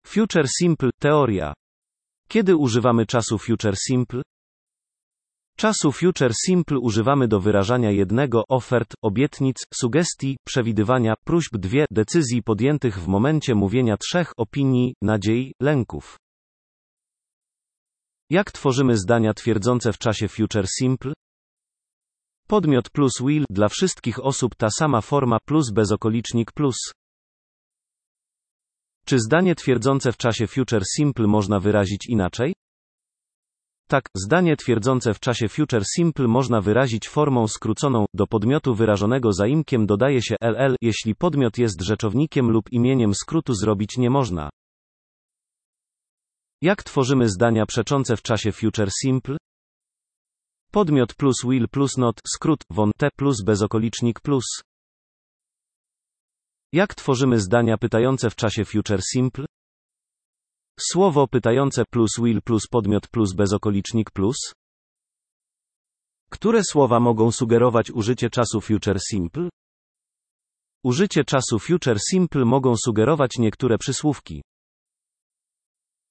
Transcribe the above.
Future Simple – teoria. Kiedy używamy czasu Future Simple? Czasu Future Simple używamy do wyrażania jednego, ofert, obietnic, sugestii, przewidywania, próśb, dwie, decyzji podjętych w momencie mówienia, trzech, opinii, nadziei, lęków. Jak tworzymy zdania twierdzące w czasie Future Simple? Podmiot plus will, dla wszystkich osób ta sama forma, plus bezokolicznik plus. Czy zdanie twierdzące w czasie Future Simple można wyrazić inaczej? Tak, zdanie twierdzące w czasie Future Simple można wyrazić formą skróconą, do podmiotu wyrażonego zaimkiem dodaje się ll, jeśli podmiot jest rzeczownikiem lub imieniem, skrótu zrobić nie można. Jak tworzymy zdania przeczące w czasie Future Simple? Podmiot plus will plus not, skrót, won-te plus bezokolicznik plus. Jak tworzymy zdania pytające w czasie Future Simple? Słowo pytające plus will plus podmiot plus bezokolicznik plus. Które słowa mogą sugerować użycie czasu Future Simple? Użycie czasu Future Simple mogą sugerować niektóre przysłówki.